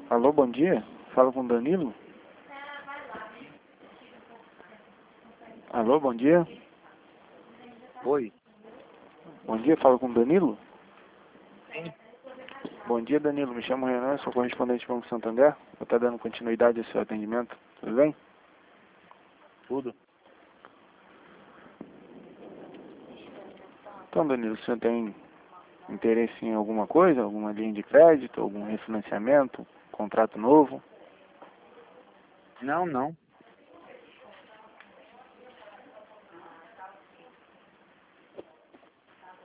Alô, bom dia. Falo com o Danilo. Alô, bom dia. Oi. Bom dia, falo com o Danilo. Sim. Bom dia, Danilo. Me chamo Renan, sou correspondente do Banco Santander. Vou estar dando continuidade ao seu atendimento. Tudo bem? Tudo. Então, Danilo, o senhor tem interesse em alguma coisa? Alguma linha de crédito? Algum refinanciamento? Contrato novo? Não.